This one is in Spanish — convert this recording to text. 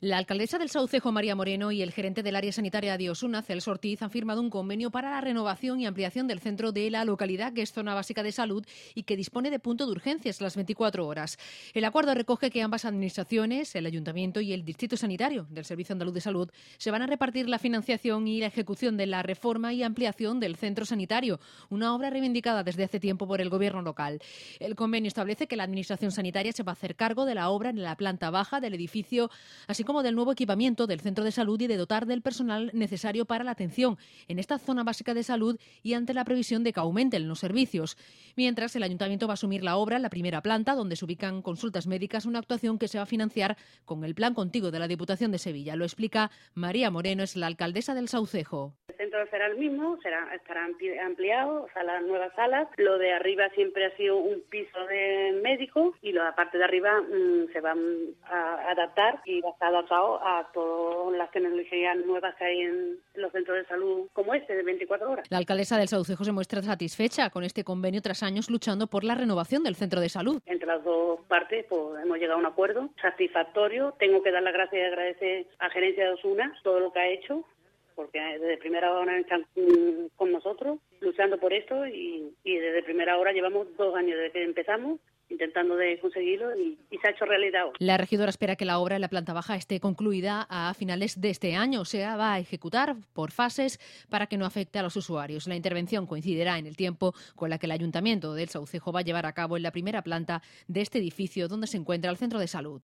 La alcaldesa del Saucejo, María Moreno, y el gerente del área sanitaria de Osuna, Celso Ortiz, han firmado un convenio para la renovación y ampliación del centro de la localidad, que es zona básica de salud y que dispone de punto de urgencias las 24 horas. El acuerdo recoge que ambas administraciones, el Ayuntamiento y el Distrito Sanitario del Servicio Andaluz de Salud, se van a repartir la financiación y la ejecución de la reforma y ampliación del centro sanitario, una obra reivindicada desde hace tiempo por el Gobierno local. El convenio establece que la Administración Sanitaria se va a hacer cargo de la obra en la planta baja del edificio, así como del nuevo equipamiento del centro de salud y de dotar del personal necesario para la atención en esta zona básica de salud y ante la previsión de que aumenten los servicios. Mientras, el Ayuntamiento va a asumir la obra en la primera planta, donde se ubican consultas médicas, una actuación que se va a financiar con el Plan Contigo de la Diputación de Sevilla. Lo explica María Moreno, es la alcaldesa del Saucejo. El centro será el mismo, estará ampliado, o sea, las nuevas salas. Lo de arriba siempre ha sido un piso de médicos y la parte de arriba se van a adaptar y va a estar adaptado a todas las tecnologías nuevas que hay en los centros de salud como este de 24 horas. La alcaldesa del Saucejo se muestra satisfecha con este convenio tras años luchando por la renovación del centro de salud. Entre las dos partes pues hemos llegado a un acuerdo satisfactorio. Tengo que dar las gracias y agradecer a Gerencia de Osuna todo lo que ha hecho, porque desde primera hora están con nosotros luchando por esto y desde primera hora llevamos 2 años desde que empezamos intentando de conseguirlo y se ha hecho realidad. La regidora espera que la obra en la planta baja esté concluida a finales de este año, o sea, va a ejecutar por fases para que no afecte a los usuarios. La intervención coincidirá en el tiempo con la que el Ayuntamiento del Saucejo va a llevar a cabo en la primera planta de este edificio donde se encuentra el centro de salud.